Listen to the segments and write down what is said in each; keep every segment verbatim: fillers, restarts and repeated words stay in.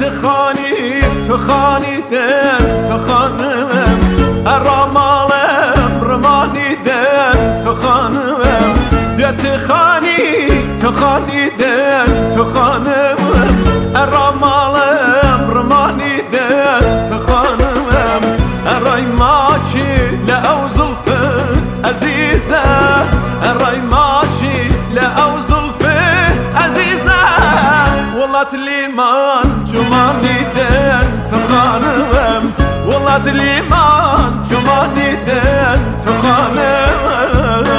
تخاني تخاني دم تخانم الرمالم رماني دم تخانم دو تخاني تخاني دم تخانم الرمالم رماني دم تخانم الراي ماشي لأو زلفه عزيزة الراي ماشي لأو زلفه عزيزة والله تليمان جماني دن تخانم والله تليمان جماني دن تخانم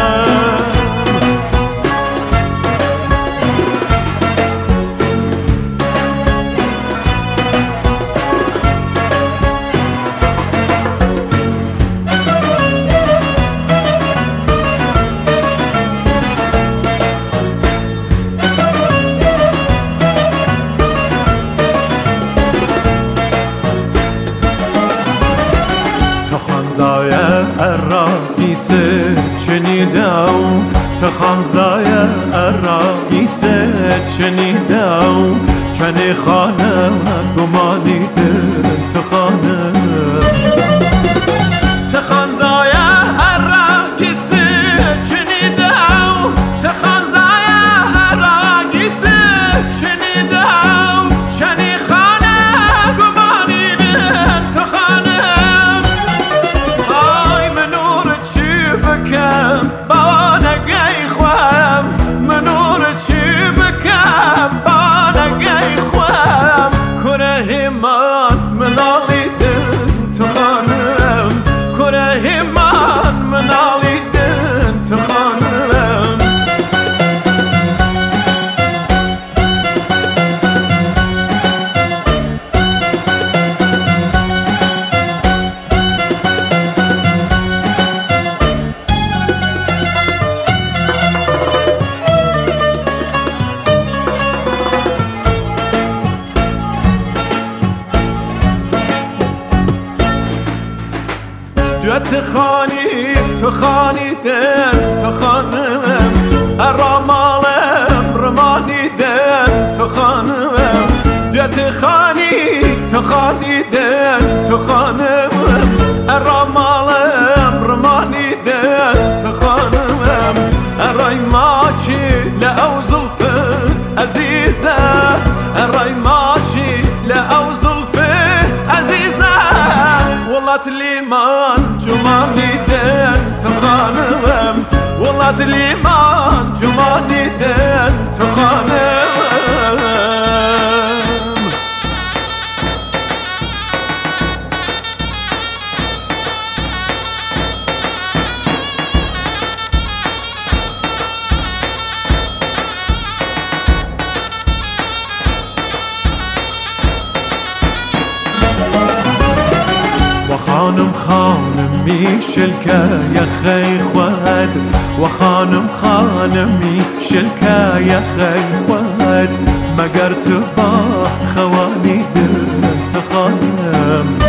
تخانزايا الرئيس شنيداو تخانزايا الرئيس شنيداو شني خانه قماني تخانه تخانزايا الرئيس شنيداو تخانزايا الرئيس شنيداو شني خانه قماني تخانه بكم بانا جاي خوام منور تشي بكم بانا جاي خوام كره همان منالي دن تخانم كره همان منالي دن تخانم دو تخاني تخاني دم تخانم الرمالم رماني دم تخانم دو تخاني تخاني دم تخانم الرمالم رماني دم تخانم الراي ماشي لأو زلفه عزيزة الراي ماشي لأو زلفه عزيزة والله تليمان جماني دن تخانم والله تليمان جماني دن تخانم وخانم خانم میشلکه یا خی خود وخانم خانم میشلکه یا خی خود مگر تو با خوانی دل تخانم